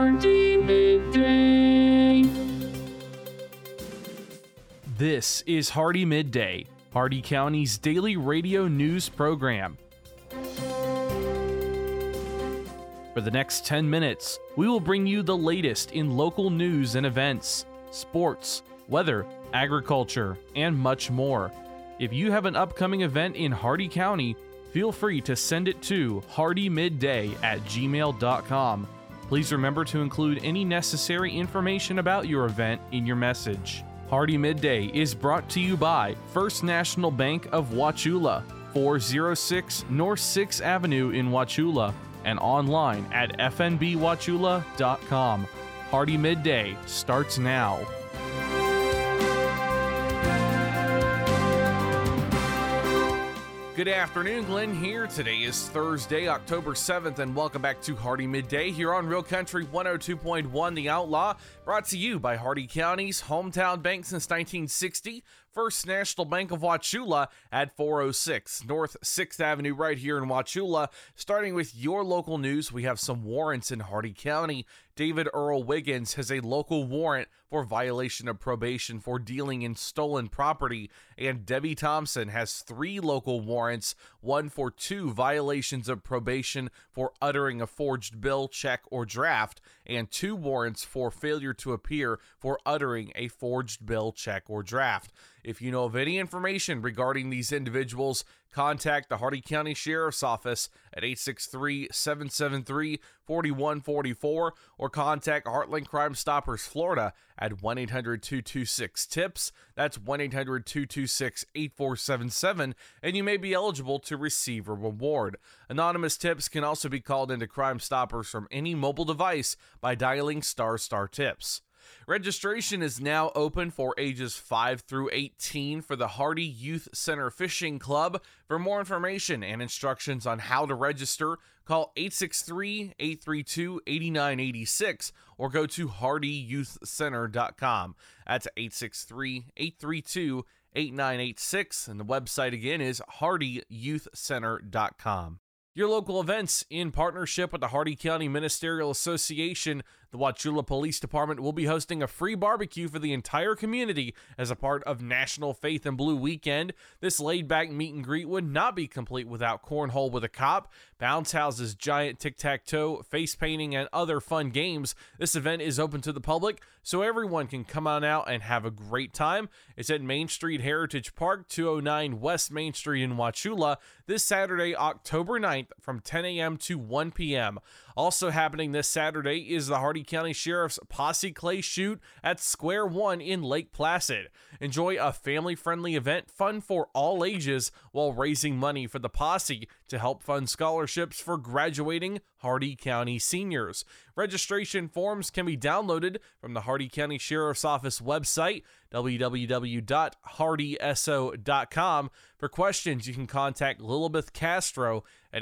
Hardee Midday. This is Hardee Midday, Hardee County's daily radio news program. For the next 10 minutes, we will bring you the latest in local news and events, sports, weather, agriculture, and much more. If you have an upcoming event in Hardee County, feel free to send it to hardeemidday@gmail.com. Please remember to include any necessary information about your event in your message. Hardee Midday is brought to you by First National Bank of Wauchula, 406 North 6th Avenue in Wauchula, and online at fnbwauchula.com. Hardee Midday starts now. Good afternoon, Glenn here. Today is Thursday, October 7th, and welcome back to Hardee Midday here on Real Country 102.1 The Outlaw, brought to you by Hardee County's hometown bank since 1960, First National Bank of Wauchula at 406 North 6th Avenue right here in Wauchula. Starting with your local news, we have some warrants in Hardee County. David Earl Wiggins has a local warrant for violation of probation for dealing in stolen property, and Debbie Thompson has 3 local warrants, one for 2 violations of probation for uttering a forged bill, check, or draft, and 2 warrants for failure to appear for uttering a forged bill, check, or draft. If you know of any information regarding these individuals, contact the Hardee County Sheriff's Office at 863-773-4144 or contact Heartland Crime Stoppers Florida at 1-800-226-TIPS. That's 1-800-226-8477, and you may be eligible to receive a reward. Anonymous tips can also be called into Crime Stoppers from any mobile device by dialing **tips. Registration is now open for ages 5 through 18 for the Hardee Youth Center Fishing Club. For more information and instructions on how to register, call 863-832-8986 or go to hardeeyouthcenter.com. That's 863-832-8986, and the website again is hardeeyouthcenter.com. Your local events in partnership with the Hardee County Ministerial Association. The Wauchula Police Department will be hosting a free barbecue for the entire community as a part of National Faith and Blue Weekend. This laid-back meet and greet would not be complete without Cornhole with a Cop, bounce houses, giant tic-tac-toe, face painting, and other fun games. This event is open to the public, so everyone can come on out and have a great time. It's at Main Street Heritage Park, 209 West Main Street in Wauchula, this Saturday, October 9th from 10 a.m. to 1 p.m. Also happening this Saturday is the Hardee County Sheriff's Posse Clay Shoot at Square One in Lake Placid. Enjoy a family-friendly event, fun for all ages, while raising money for the Posse to help fund scholarships for graduating Hardee County seniors. Registration forms can be downloaded from the Hardee County Sheriff's Office website, www.hardeeso.com. For questions, you can contact Lilibeth Castro at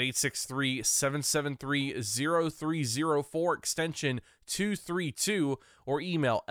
863-773-0304 extension 232 or email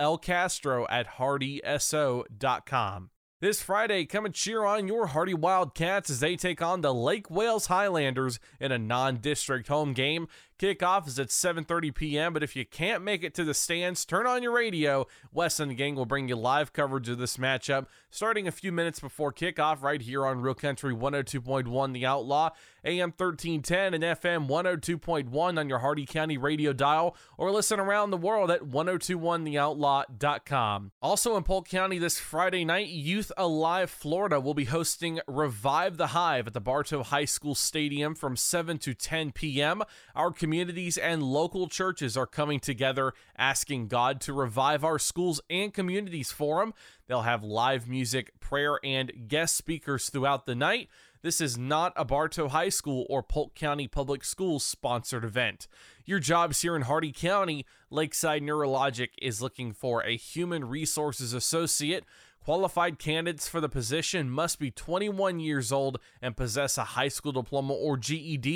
lcastro@hardeeso.com. This Friday, come and cheer on your Hardee Wildcats as they take on the Lake Wales Highlanders in a non-district home game. Kickoff is at 7:30 p.m., but if you can't make it to the stands, turn on your radio. Wes and the gang will bring you live coverage of this matchup starting a few minutes before kickoff right here on Real Country 102.1 The Outlaw, AM 1310 and FM 102.1 on your Hardee County radio dial, or listen around the world at 1021theoutlaw.com. Also in Polk County this Friday night, Youth Alive Florida will be hosting Revive the Hive at the Bartow High School Stadium from 7 to 10 p.m. Our communities and local churches are coming together, asking God to revive our schools and communities for them. They'll have live music, prayer, and guest speakers throughout the night. This is not a Bartow High School or Polk County Public Schools sponsored event. Your jobs here in Hardee County, Lakeside Neurologic is looking for a human resources associate. Qualified candidates for the position must be 21 years old and possess a high school diploma or GED.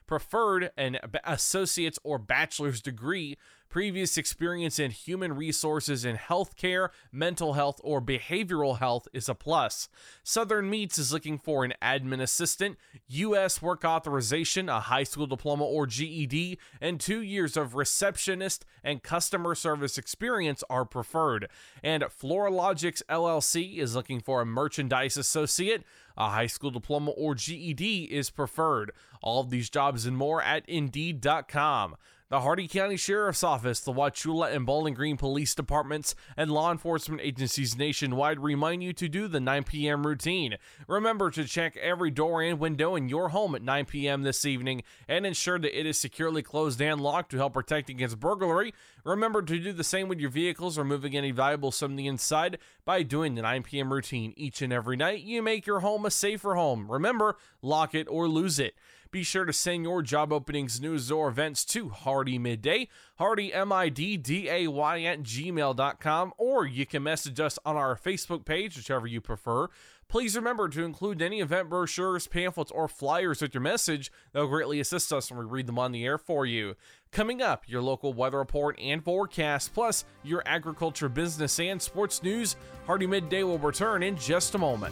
preferred an associate's or bachelor's degree. Previous experience in human resources in healthcare, mental health, or behavioral health is a plus. Southern Meats is looking for an admin assistant, U.S. work authorization, a high school diploma or GED, and 2 years of receptionist and customer service experience are preferred. And Floralogics LLC is looking for a merchandise associate. A high school diploma or GED is preferred. All of these jobs and more at Indeed.com. The Hardee County Sheriff's Office, the Wauchula and Bowling Green Police Departments, and law enforcement agencies nationwide remind you to do the 9 p.m. routine. Remember to check every door and window in your home at 9 p.m. this evening and ensure that it is securely closed and locked to help protect against burglary. Remember to do the same with your vehicles, removing any valuables from the inside by doing the 9 p.m. routine each and every night. You make your home a safer home. Remember, lock it or lose it. Be sure to send your job openings, news, or events to Hardee Midday, Hardee MIDDAY at gmail.com, or you can message us on our Facebook page, whichever you prefer. Please remember to include any event brochures, pamphlets, or flyers with your message. They'll greatly assist us when we read them on the air for you. Coming up, your local weather report and forecast, plus your agriculture, business, and sports news. Hardee Midday will return in just a moment.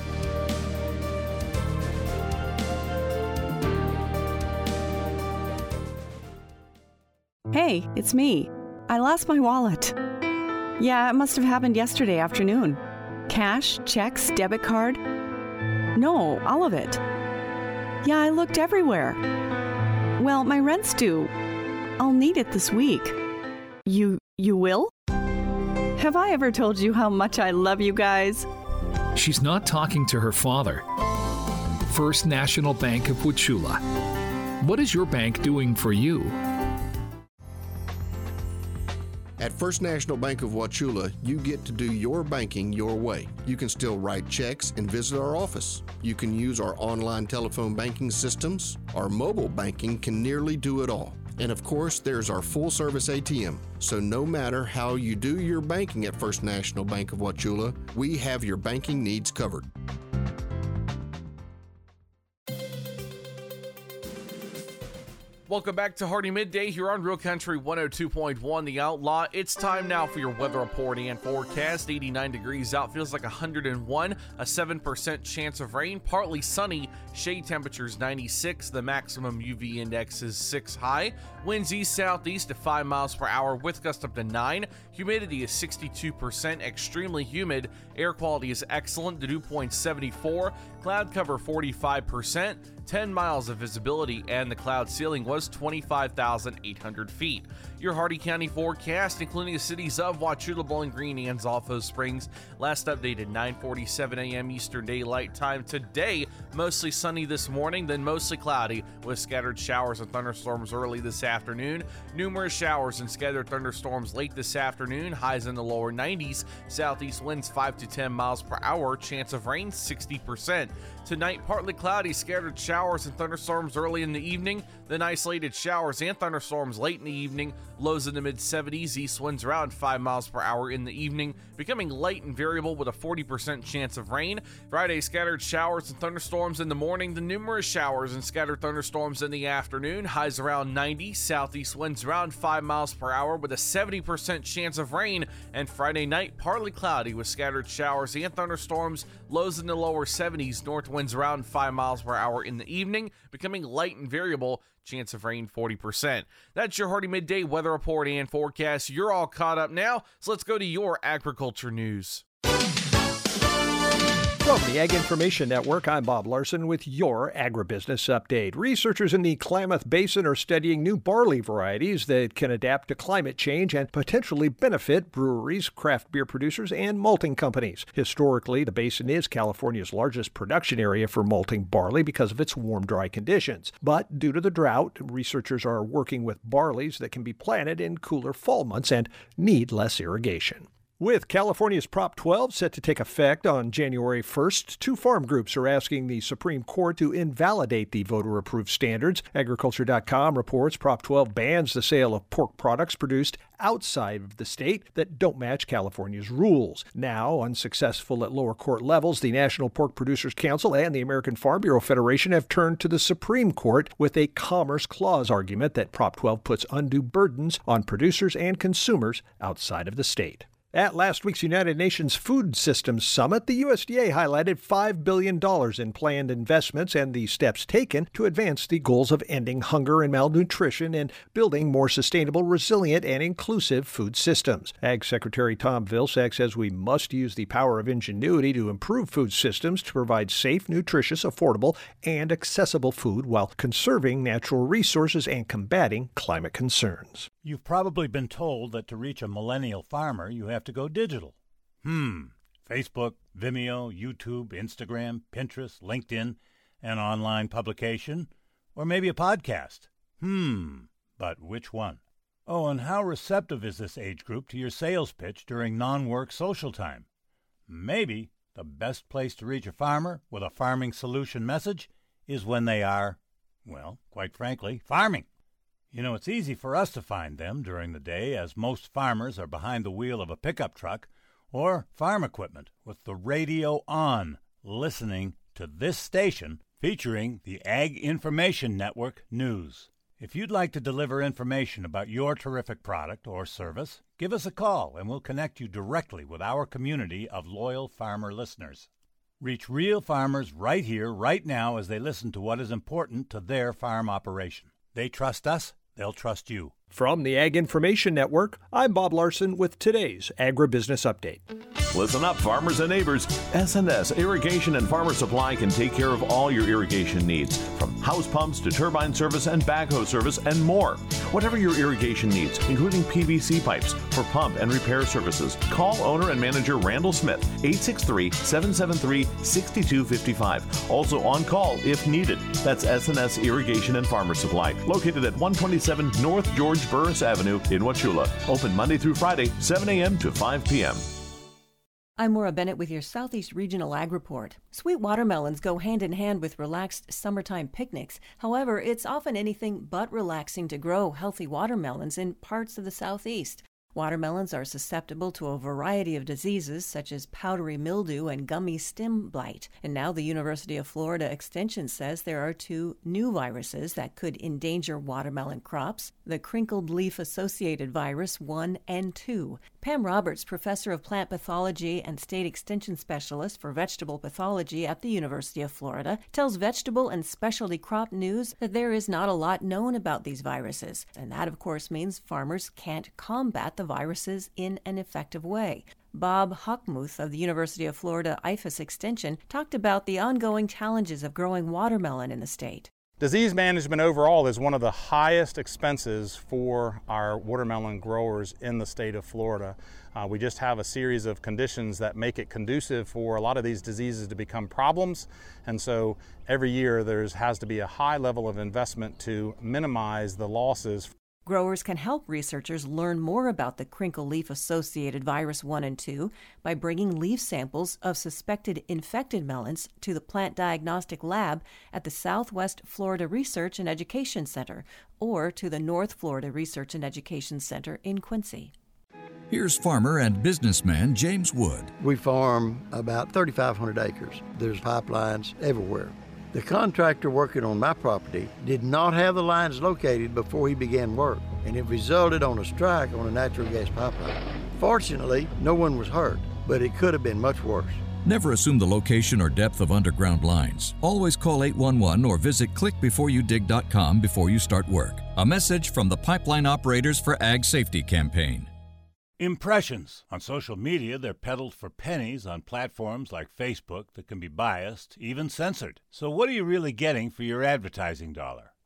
Hey, it's me. I lost my wallet. Yeah, it must have happened yesterday afternoon. Cash, checks, debit card. No, all of it. Yeah, I looked everywhere. Well, my rent's due. I'll need it this week. You will? Have I ever told you how much I love you guys? She's not talking to her father. First National Bank of Wauchula. What is your bank doing for you? At First National Bank of Wauchula, you get to do your banking your way. You can still write checks and visit our office. You can use our online telephone banking systems. Our mobile banking can nearly do it all. And of course, there's our full-service ATM. So no matter how you do your banking at First National Bank of Wauchula, we have your banking needs covered. Welcome back to Hardee Midday here on Real Country 102.1 The Outlaw. It's time now for your weather report and forecast. 89 degrees out, feels like 101, a 7% chance of rain, partly sunny, shade temperatures 96, the maximum UV index is 6 high, winds east-southeast at 5 miles per hour with gusts up to 9, humidity is 62%, extremely humid, air quality is excellent, the dew point 74, cloud cover 45%, 10 miles of visibility, and the cloud ceiling was 25,800 feet. Your Hardee County forecast, including the cities of Wauchula, Bowling Green, and Zolfo Springs, last updated 9:47 a.m. Eastern Daylight Time. Today, mostly sunny this morning, then mostly cloudy with scattered showers and thunderstorms early this afternoon. Numerous showers and scattered thunderstorms late this afternoon, highs in the lower 90s, southeast winds 5 to 10 miles per hour, chance of rain 60%. Tonight, partly cloudy, scattered showers and thunderstorms early in the evening, then isolated showers and thunderstorms late in the evening, lows in the mid-70s, east winds around 5 miles per hour in the evening, becoming light and variable with a 40% chance of rain. Friday, scattered showers and thunderstorms in the morning, the numerous showers and scattered thunderstorms in the afternoon, highs around 90, southeast winds around 5 miles per hour with a 70% chance of rain, and Friday night, partly cloudy with scattered showers and thunderstorms, lows in the lower 70s, north winds around 5 miles per hour in the evening, becoming light and variable, chance of rain 40%. That's your Hardee Midday weather report and forecast. You're all caught up now, so let's go to your agriculture news. From the Ag Information Network, I'm Bob Larson with your agribusiness update. Researchers in the Klamath Basin are studying new barley varieties that can adapt to climate change and potentially benefit breweries, craft beer producers, and malting companies. Historically, the basin is California's largest production area for malting barley because of its warm, dry conditions. But due to the drought, researchers are working with barleys that can be planted in cooler fall months and need less irrigation. With California's Prop 12 set to take effect on January 1st, two farm groups are asking the Supreme Court to invalidate the voter-approved standards. Agriculture.com reports Prop 12 bans the sale of pork products produced outside of the state that don't match California's rules. Now, unsuccessful at lower court levels, the National Pork Producers Council and the American Farm Bureau Federation have turned to the Supreme Court with a Commerce Clause argument that Prop 12 puts undue burdens on producers and consumers outside of the state. At last week's United Nations Food Systems Summit, the USDA highlighted $5 billion in planned investments and the steps taken to advance the goals of ending hunger and malnutrition and building more sustainable, resilient, and inclusive food systems. Ag Secretary Tom Vilsack says we must use the power of ingenuity to improve food systems to provide safe, nutritious, affordable, and accessible food while conserving natural resources and combating climate concerns. You've probably been told that to reach a millennial farmer, you have to go digital. Facebook, Vimeo, YouTube, Instagram, Pinterest, LinkedIn, an online publication, or maybe a podcast. But which one? Oh, and how receptive is this age group to your sales pitch during non-work social time? Maybe the best place to reach a farmer with a farming solution message is when they are, well, quite frankly, farming. You know, it's easy for us to find them during the day, as most farmers are behind the wheel of a pickup truck or farm equipment with the radio on, listening to this station featuring the Ag Information Network News. If you'd like to deliver information about your terrific product or service, give us a call and we'll connect you directly with our community of loyal farmer listeners. Reach real farmers right here, right now, as they listen to what is important to their farm operation. They trust us, they'll trust you. From the Ag Information Network, I'm Bob Larson with today's Agribusiness Update. Listen up, farmers and neighbors. S&S Irrigation and Farmer Supply can take care of all your irrigation needs, from house pumps to turbine service and backhoe service and more. Whatever your irrigation needs, including PVC pipes for pump and repair services, call owner and manager Randall Smith, 863-773-6255. Also on call if needed. That's S&S Irrigation and Farmer Supply, located at 127 North George Burris Avenue in Wauchula. Open Monday through Friday, 7 a.m. to 5 p.m. I'm Maura Bennett with your Southeast Regional Ag Report. Sweet watermelons go hand in hand with relaxed summertime picnics. However, it's often anything but relaxing to grow healthy watermelons in parts of the Southeast. Watermelons are susceptible to a variety of diseases such as powdery mildew and gummy stem blight. And now the University of Florida Extension says there are two new viruses that could endanger watermelon crops, the crinkled leaf associated virus 1 and 2. Pam Roberts, professor of plant pathology and state extension specialist for vegetable pathology at the University of Florida, tells Vegetable and Specialty Crop News that there is not a lot known about these viruses. And that, of course, means farmers can't combat the viruses in an effective way. Bob Hochmuth of the University of Florida IFAS Extension talked about the ongoing challenges of growing watermelon in the state. Disease management overall is one of the highest expenses for our watermelon growers in the state of Florida. We just have a series of conditions that make it conducive for a lot of these diseases to become problems, and so every year there has to be a high level of investment to minimize the losses. Growers can help researchers learn more about the crinkle leaf associated virus 1 and 2 by bringing leaf samples of suspected infected melons to the plant diagnostic lab at the Southwest Florida Research and Education Center or to the North Florida Research and Education Center in Quincy. Here's farmer and businessman James Wood. We farm about 3,500 acres. There's pipelines everywhere. The contractor working on my property did not have the lines located before he began work, and it resulted on a strike on a natural gas pipeline. Fortunately, no one was hurt, but it could have been much worse. Never assume the location or depth of underground lines. Always call 811 or visit clickbeforeyoudig.com before you start work. A message from the Pipeline Operators for Ag Safety campaign. Impressions. On social media, they're peddled for pennies on platforms like Facebook that can be biased, even censored. So what are you really getting for your advertising dollar?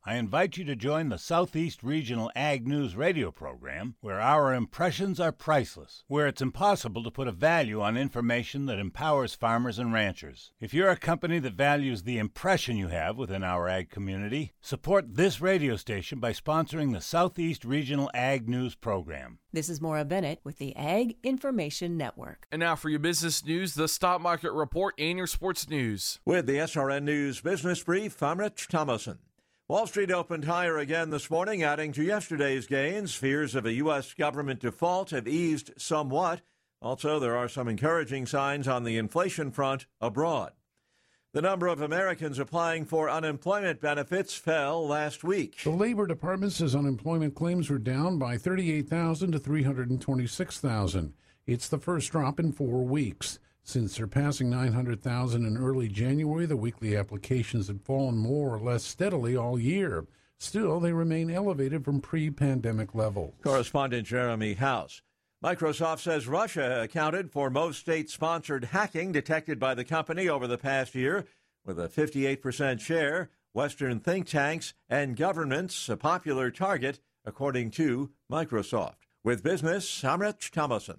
I invite you to join the Southeast Regional Ag News radio program, where our impressions are priceless, where it's impossible to put a value on information that empowers farmers and ranchers. If you're a company that values the impression you have within our ag community, support this radio station by sponsoring the Southeast Regional Ag News program. This is Maura Bennett with the Ag Information Network. And now for your business news, the stock market report, and your sports news. With the SRN News Business Brief, I'm Rich Thomason. Wall Street opened higher again this morning, adding to yesterday's gains. Fears of a U.S. government default have eased somewhat. Also, there are some encouraging signs on the inflation front abroad. The number of Americans applying for unemployment benefits fell last week. The Labor Department says unemployment claims were down by 38,000 to 326,000. It's the first drop in 4 weeks. Since surpassing 900,000 in early January, the weekly applications had fallen more or less steadily all year. Still, they remain elevated from pre-pandemic levels. Correspondent Jeremy House. Microsoft says Russia accounted for most state-sponsored hacking detected by the company over the past year, with a 58% share. Western think tanks and governments a popular target, according to Microsoft. With business, I'm Rich Thomason.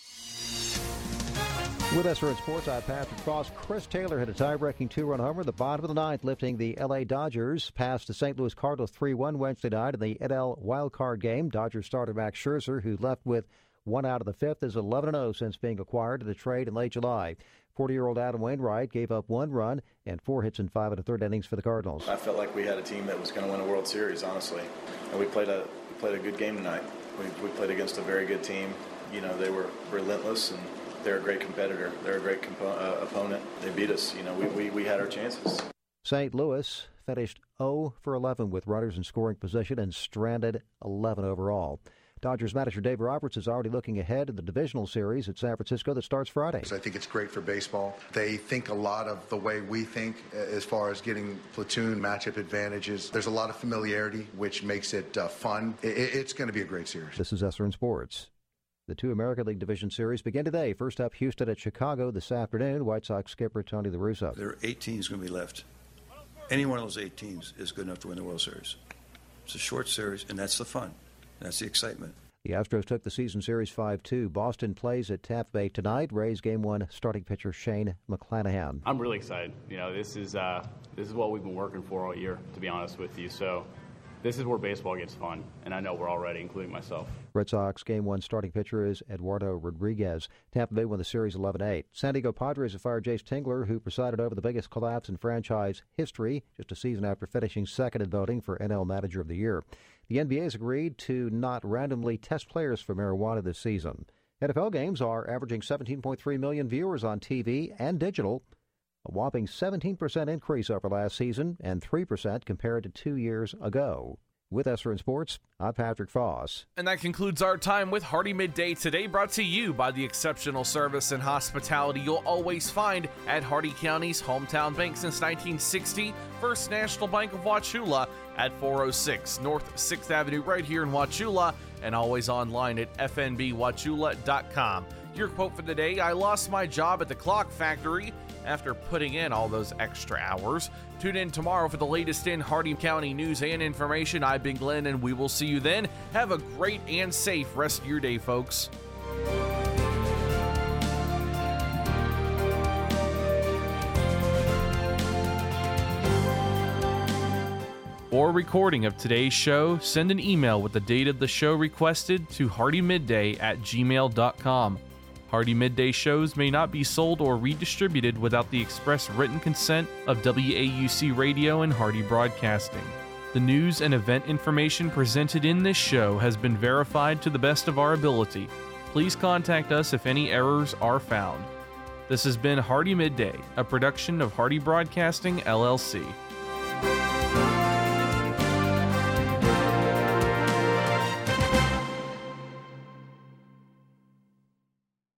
With SRN Sports, I'm Patrick Cross. Chris Taylor hit a tie-breaking two-run homer in the bottom of the ninth, lifting the L.A. Dodgers past the St. Louis Cardinals 3-1 Wednesday night in the NL wildcard game. Dodgers starter Max Scherzer, who left with one out of the fifth, is 11-0 since being acquired in the trade in late July. 40-year-old Adam Wainwright gave up 1 run and 4 hits in 5 1/3 innings for the Cardinals. I felt like we had a team that was going to win a World Series, honestly. And we played a good game tonight. We played against a very good team. You know, they were relentless, and they're a great competitor. They're a great opponent. They beat us. You know, we had our chances. St. Louis finished 0 for 11 with runners in scoring position and stranded 11 overall. Dodgers manager Dave Roberts is already looking ahead in the divisional series at San Francisco that starts Friday. I think it's great for baseball. They think a lot of the way we think as far as getting platoon matchup advantages. There's a lot of familiarity, which makes it fun. It's going to be a great series. This is SRN Sports. The 2 American League Division Series begin today. First up, Houston at Chicago this afternoon. White Sox skipper Tony La Russa. There are 8 teams going to be left. Any one of those 8 teams is good enough to win the World Series. It's a short series, and that's the fun. That's the excitement. The Astros took the season series 5-2. Boston plays at Tampa Bay tonight. Rays game 1 starting pitcher Shane McClanahan. I'm really excited. You know, this is what we've been working for all year, to be honest with you. So this is where baseball gets fun, and I know we're all ready, including myself. Red Sox game 1 starting pitcher is Eduardo Rodriguez. Tampa Bay won the series 11-8. San Diego Padres have fired Jace Tingler, who presided over the biggest collapse in franchise history just a season after finishing second in voting for NL Manager of the Year. The NBA has agreed to not randomly test players for marijuana this season. NFL games are averaging 17.3 million viewers on TV and digital, a whopping 17% increase over last season and 3% compared to 2 years ago. With SRN Sports, I'm Patrick Foss. And that concludes our time with Hardee Midday today, brought to you by the exceptional service and hospitality you'll always find at Hardee County's hometown bank since 1960, First National Bank of Wauchula at 406 North 6th Avenue right here in Wauchula, and always online at fnbwauchula.com. Your quote for the day: I lost my job at the clock factory after putting in all those extra hours. Tune in tomorrow for the latest in Hardee County news and information. I've been Glenn, and we will see you then. Have a great and safe rest of your day, folks. For a recording of today's show, send an email with the date of the show requested to hardeemidday@gmail.com. Hardee Midday shows may not be sold or redistributed without the express written consent of WAUC Radio and Hardee Broadcasting. The news and event information presented in this show has been verified to the best of our ability. Please contact us if any errors are found. This has been Hardee Midday, a production of Hardee Broadcasting, LLC.